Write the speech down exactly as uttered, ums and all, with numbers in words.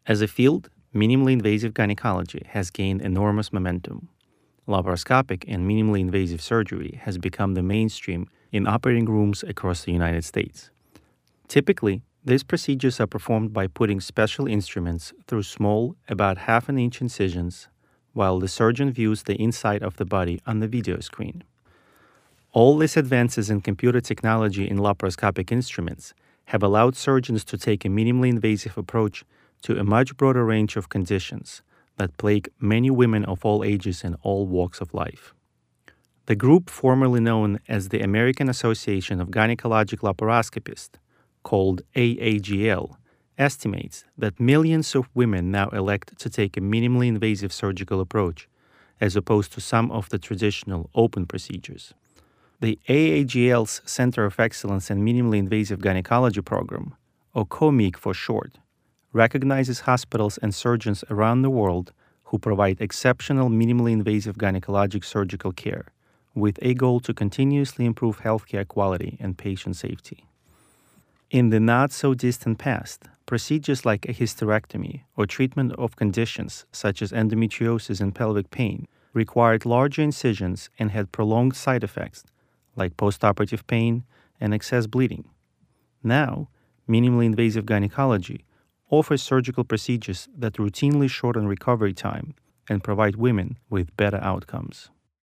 As a field, minimally invasive gynecology has gained enormous momentum. Laparoscopic and minimally invasive surgery has become the mainstream in operating rooms across the United States. Typically, these procedures are performed by putting special instruments through small, about half an inch incisions, while the surgeon views the inside of the body on the video screen. All these advances in computer technology in laparoscopic instruments have allowed surgeons to take a minimally invasive approach to a much broader range of conditions that plague many women of all ages and all walks of life. The group formerly known as the American Association of Gynecologic Laparoscopists, called A A G L, estimates that millions of women now elect to take a minimally invasive surgical approach, as opposed to some of the traditional open procedures. The A A G L's Center of Excellence in Minimally Invasive Gynecology program, or C O M I G for short, recognizes hospitals and surgeons around the world who provide exceptional minimally invasive gynecologic surgical care, with a goal to continuously improve healthcare quality and patient safety. In the not-so-distant past, procedures like a hysterectomy or treatment of conditions such as endometriosis and pelvic pain required larger incisions and had prolonged side effects like postoperative pain and excess bleeding. Now, minimally invasive gynecology offers surgical procedures that routinely shorten recovery time and provide women with better outcomes.